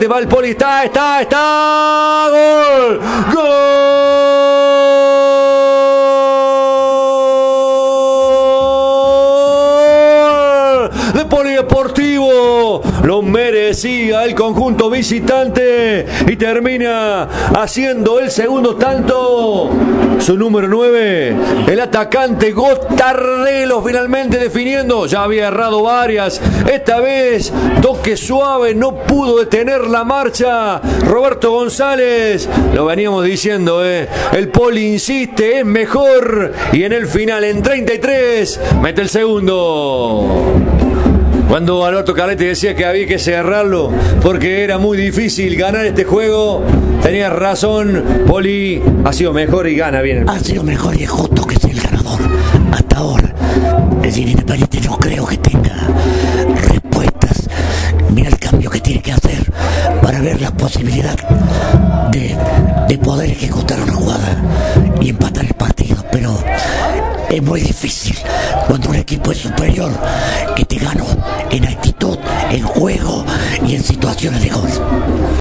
rápidamente va el Poli. Está. Gol. De Polideportivo. Lo merecía el conjunto visitante y termina haciendo el segundo tanto. Su número 9, el atacante Gotardelo, finalmente definiendo. Ya había errado varias. Esta vez, toque suave, no pudo detener la marcha. Roberto González, lo veníamos diciendo, el Poli insiste, es mejor. Y en el final, en 33, mete el segundo. Cuando Alberto Carletti decía que había que cerrarlo porque era muy difícil ganar este juego, tenía razón. Poli ha sido mejor y gana bien. Ha sido mejor y es justo que sea el ganador. Hasta ahora, el Independiente no creo que tenga respuestas. Mira el cambio que tiene que hacer para ver la posibilidad de poder ejecutar una jugada y empatar el partido. Pero es muy difícil cuando un equipo es superior que te gana en actitud, en juego y en situaciones de gol.